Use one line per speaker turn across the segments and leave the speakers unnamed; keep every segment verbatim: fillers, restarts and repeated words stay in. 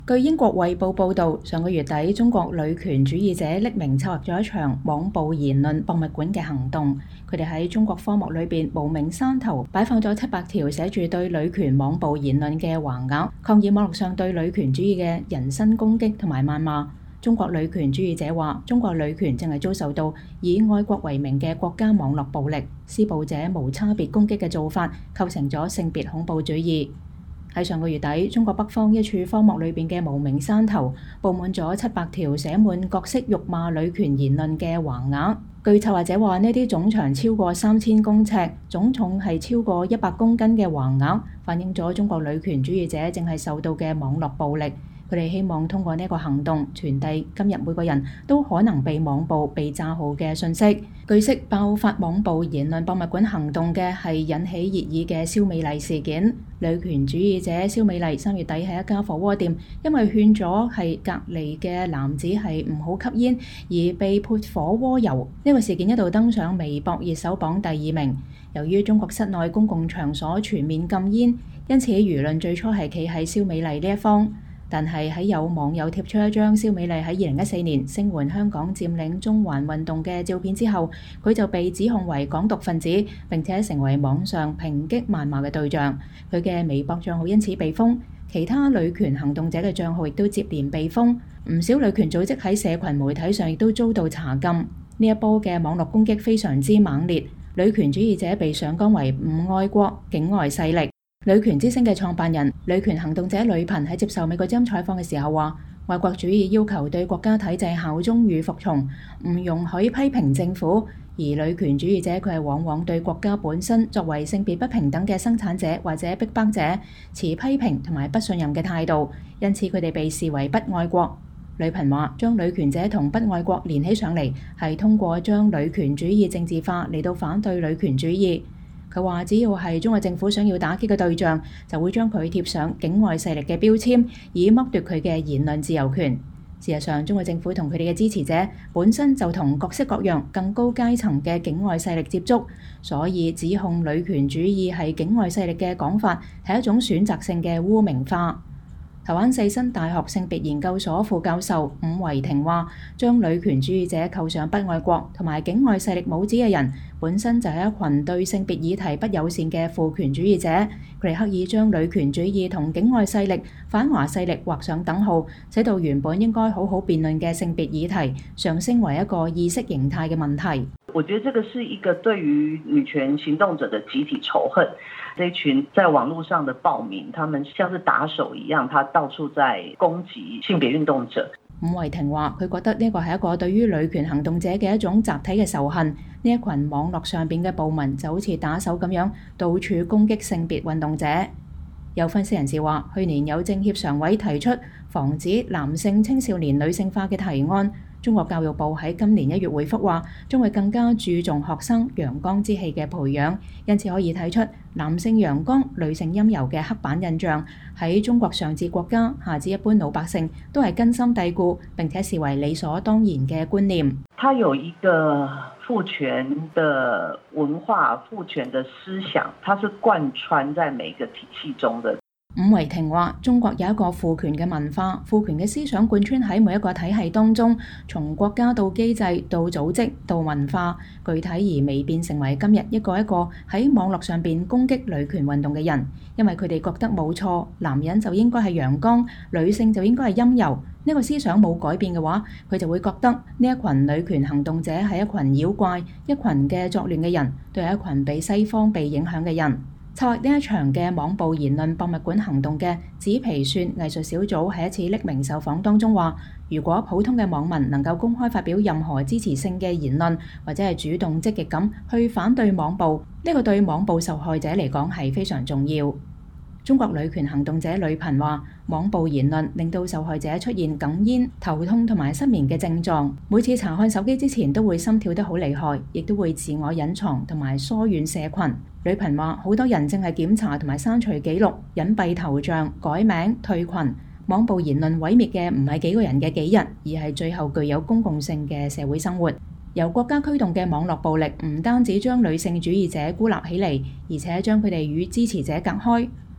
據英國衛報報導，上個月底，中國女權主義者匿名策劃咗一場網暴言論博物館嘅行動。佢哋喺中國科目裏邊無名山頭擺放咗七百條寫住對女權網暴言論嘅橫額，抗議網絡上對女權主義嘅人身攻擊同埋謾罵。中國女權主義者話，中國女權正係遭受到以愛國為名嘅國家網絡暴力，施暴者無差別攻擊嘅做法，構成咗性別恐怖主義。喺上個月底，中國北方一處荒漠裏邊嘅無名山頭，佈滿咗七百條寫滿各式辱罵女權言論嘅橫額。據策劃者話，呢啲總長超過三千公尺、總重係超過一百公斤嘅橫額，反映咗中國女權主義者正係受到嘅網絡暴力。佢哋希望通過呢個行動傳遞今日每個人都可能被網暴、被詐號嘅訊息。據悉，爆發網暴言論博物館行動嘅係引起熱議嘅蕭美麗事件。女權主義者蕭美麗三月底喺一家火鍋店，因為勸咗係隔離嘅男子係唔好吸煙，而被潑火鍋油。呢個事件一度登上微博熱搜榜第二名。由於中國室內公共場所全面禁煙，因此輿論最初係企喺蕭美麗呢一方。但係喺有網友貼出一張蕭美麗喺二零一四年聲援香港佔領中環運動嘅照片之後，佢就被指控為港獨分子，並且成為網上抨擊謾罵嘅對象。佢嘅微博帳號因此被封，其他女權行動者嘅帳號亦都接連被封。唔少女權組織喺社群媒體上亦都遭到查禁。呢一波嘅網絡攻擊非常之猛烈，女權主義者被上綱為唔愛國境外勢力。女權之聲嘅創辦人、女權行動者呂頻喺接受美國之音採訪嘅時候話，愛國主義要求對國家體制效忠與服從，唔容許批評政府。而女權主義者佢係往往對國家本身作為性別不平等嘅生產者或者逼迫者持批評同埋不信任嘅態度，因此佢哋被視為不愛國。呂頻話，將女權者同不愛國連起上嚟，係通過將女權主義政治化嚟到反對女權主義。佢話：只要係中國政府想要打擊嘅對象，就會將佢貼上境外勢力嘅標籤，以剝奪佢嘅言論自由權。事實上，中國政府同佢哋嘅支持者本身就同各式各樣更高階層嘅境外勢力接觸，所以指控女權主義係境外勢力嘅講法係一種選擇性嘅污名化。台灣世新大學性別研究所副教授伍維婷話：將女權主義者扣上不愛國同埋境外勢力帽子嘅人，本身就係一群對性別議題不友善嘅父權主義者。佢哋刻意將女權主義同境外勢力、反華勢力畫上等號，使到原本應該好好辯論嘅性別議題上升為一個意識形態嘅問題。
我覺得這個是一個對於女權行動者的集體仇恨。這一群在網絡上的暴民，他們像是打手一樣，他到處在攻擊性別運動者。
伍維婷話：佢覺得呢個係一個對於女權行動者嘅一種集體嘅仇恨。呢一群網絡上邊嘅暴民就好似打手咁樣，到處攻擊性別運動者。有分析人士話，去年有政協常委提出防止男性青少年女性化嘅提案。中國教育部喺今年一月回覆話，將會更加注重學生陽剛之氣嘅培養，因此可以睇出男性陽剛、女性陰柔嘅刻板印象喺中國上至國家，下至一般老百姓都係根深蒂固，並且視為理所當然嘅觀念。
它有一個父權的文化、父權的思想，它是貫穿在每個體系中的。
伍維婷話：中國有一個父權嘅文化，父權嘅思想貫穿喺每一個體系當中，從國家到機制到組織到文化，具體而未變成為今日一個一個喺網絡上邊攻擊女權運動嘅人，因為佢哋覺得冇錯，男人就應該係陽剛，女性就應該係陰柔。呢個思想冇改變嘅話，佢就會覺得呢一群女權行動者係一群妖怪，一群嘅作亂嘅人，都係一群被西方被影響嘅人。策劃呢一場嘅網暴言論博物館行動嘅紙皮算藝術小組喺一次匿名受訪當中話，如果普通嘅網民能夠公開發表任何支持性嘅言論，或者係主動積極咁去反對網暴，呢個對網暴受害者嚟講係非常重要。中國女權行動者呂頻話，網暴言論令到受害者出現哽咽、頭痛同埋失眠嘅症狀，每次查看手機之前都會心跳得好厲害，亦都會自我隱藏同埋疏遠社群。呂頻話，好多人正係檢查同埋刪除記錄、隱蔽頭像、改名、退群。網暴言論毀滅嘅唔係幾個人嘅幾日，而係最後具有公共性嘅社會生活。由國家驅動嘅網絡暴力唔單止將女性主義者孤立起嚟，而且將佢哋與支持者隔開。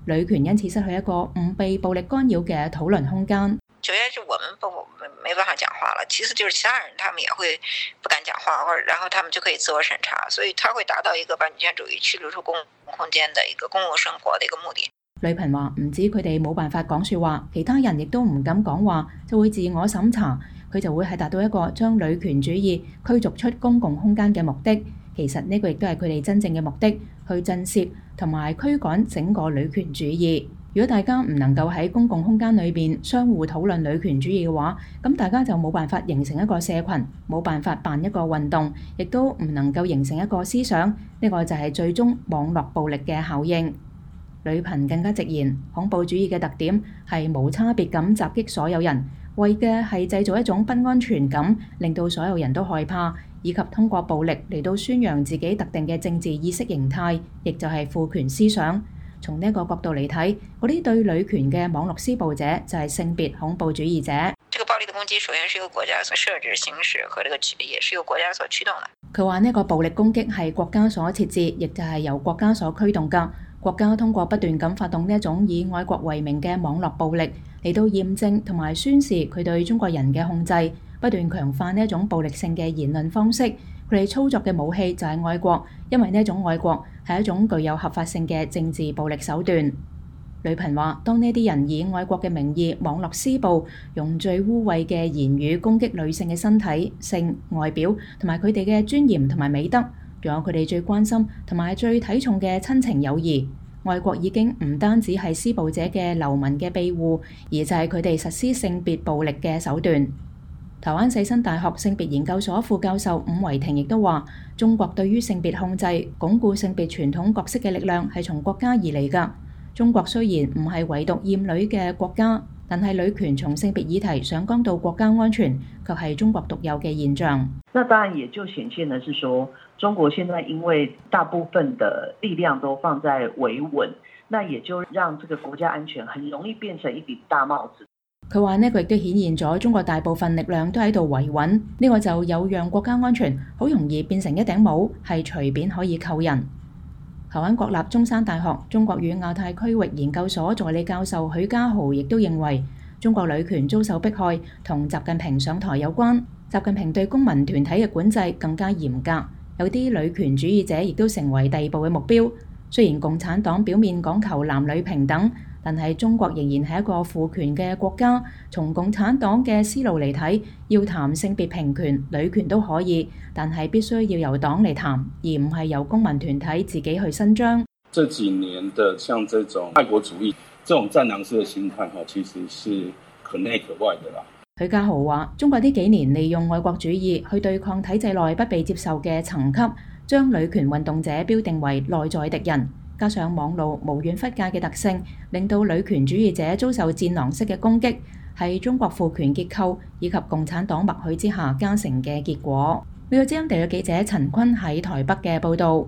女權因此失去一個唔被暴力干擾嘅討論空間。
首先是我們不沒辦法講話了，其次就是其他人他們也會不敢講話，或者然後他們就可以自我審查，所以他會達到一個把女權主義驅逐出公共空間的一個公共生活的一個目的。
呂頻話唔止佢哋冇辦法講說話，其他人亦都唔敢講話，就會自我審查，佢就會係達到一個將女權主義驅逐出公共空間嘅目的。其實呢個亦都係佢哋真正嘅目的，去震懾同埋驅趕整個女權主義。如果大家唔能夠喺公共空間裏邊相互討論女權主義嘅話，咁大家就冇辦法形成一個社群，冇辦法辦一個運動，亦都唔能夠形成一個思想。呢個就係最終網絡暴力嘅效應。呂頻更加直言，恐怖主義嘅特點係無差別咁襲擊所有人，為嘅係製造一種不安全感，令到所有人都害怕，以及通過暴力嚟到宣揚自己特定嘅政治意識形態，亦就係父權思想。從呢一個角度嚟睇，嗰啲對女權嘅網絡施暴者就係性別恐怖主義者。
這個暴力的攻擊首先是由國家所設置、行使和這個也是由國家所驅動的。佢
話呢個暴力攻擊係國家所設置，亦就係由國家所驅動㗎。國家通過不斷咁發動呢一種以愛國為名嘅網絡暴力嚟到驗證同埋宣示佢對中國人嘅控制，不斷強化呢一種暴力性嘅言論方式。佢哋操作嘅武器就係愛國，因為呢一種愛國係一種具有合法性嘅政治暴力手段。呂頻話：當呢啲人以愛國嘅名義網絡施暴，用最污穢嘅言語攻擊女性嘅身體、性、外表同埋佢哋嘅尊嚴同埋美德，仲有佢哋最關心同埋最睇重嘅親情友誼。愛國已經唔單止係施暴者嘅流氓嘅庇護，而就係佢哋實施性別暴力嘅手段。台灣世新大學性別研究所副教授伍維婷亦都話：中國對於性別控制、鞏固性別傳統角色嘅力量係從國家而嚟㗎。中國雖然唔係唯獨厭女嘅國家，但係女權從性別議題上綱到國家安全，卻係中國獨有嘅現象。
那當然也就顯現的是說，中國現在因為大部分的力量都放在維穩，那也就讓這個國家安全很容易變成一頂大帽子。
佢話呢個亦都顯現咗中國大部分力量都喺度維穩，呢個就有讓國家安全好容易變成一頂帽，係隨便可以扣人。台灣國立中山大學中國與亞太區域研究所助理教授許家豪亦都認為，中國女權遭受迫害同習近平上台有關。習近平對公民團體嘅管制更加嚴格，有啲女權主義者亦都成為逮捕嘅目標。雖然共產黨表面講求男女平等，但係中國仍然係一個父權嘅國家。從共產黨嘅思路嚟睇，要談性別平權、女權都可以，但係必須要由黨嚟談，而唔係由公民團體自己去伸張。
這幾年的像這種愛國主義、這種戰狼式嘅心態，其實是可內可外的啦。
許家豪話：中國呢幾年利用愛國主義去對抗體制內不被接受嘅層級，將女權運動者標定為內在敵人，加上網路無遠弗屆嘅特性，令到女權主義者遭受戰狼式嘅攻擊，係中國父權結構以及共產黨默許之下加成嘅結果。美國之音地嘅記者陳坤喺台北嘅報導。